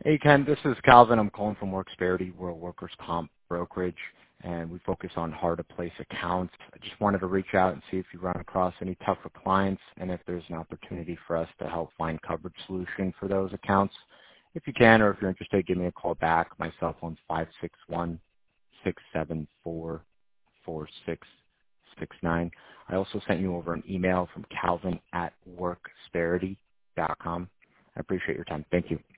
Hey, Ken, this is Calvin. I'm calling from Worksparity. We're a workers' comp brokerage, and we focus on hard-to-place accounts. I just wanted to reach out and see if you run across any tougher clients and if there's an opportunity for us to help find coverage solution for those accounts. If you can, or if you're interested, give me a call back. My cell phone's 561-674-4669. I also sent you over an email from Calvin at worksparity.com. I appreciate your time. Thank you.